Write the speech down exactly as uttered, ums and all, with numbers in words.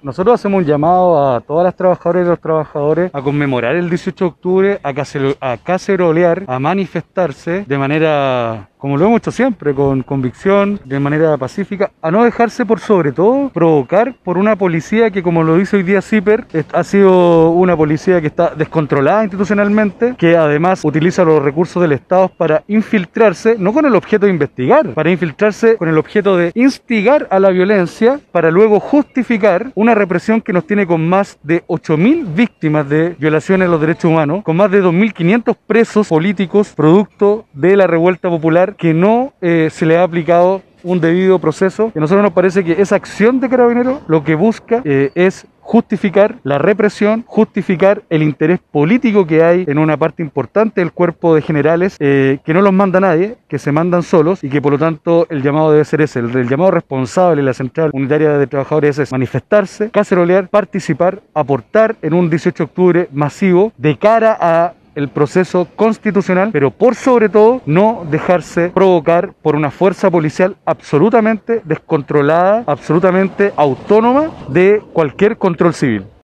nosotros hacemos un llamado a todas las trabajadoras y los trabajadores a conmemorar el dieciocho de octubre, a, cacero, a cacerolear, a manifestarse de manera, como lo hemos hecho siempre, con convicción, de manera pacífica, a no dejarse por sobre todo provocar por una policía que, como lo dice hoy día CIPER, ha sido una policía que está descontrolada institucionalmente, que además utiliza los recursos del Estado para infiltrarse, no con el objeto de investigar, para infiltrarse con el objeto de instigar a la violencia, para luego justificar una represión que nos tiene con más de ocho mil víctimas de violaciones a los derechos humanos, con más de dos mil quinientos presos políticos producto de la revuelta popular, que no eh, se le ha aplicado un debido proceso. Y a nosotros nos parece que esa acción de Carabineros lo que busca eh, es justificar la represión, justificar el interés político que hay en una parte importante del cuerpo de generales, eh, que no los manda nadie, que se mandan solos, y que por lo tanto el llamado debe ser ese, el, el llamado responsable de la Central Unitaria de Trabajadores es manifestarse, cacerolear, participar, aportar en un dieciocho de octubre masivo de cara a el proceso constitucional, pero por sobre todo no dejarse provocar por una fuerza policial absolutamente descontrolada, absolutamente autónoma de cualquier control civil.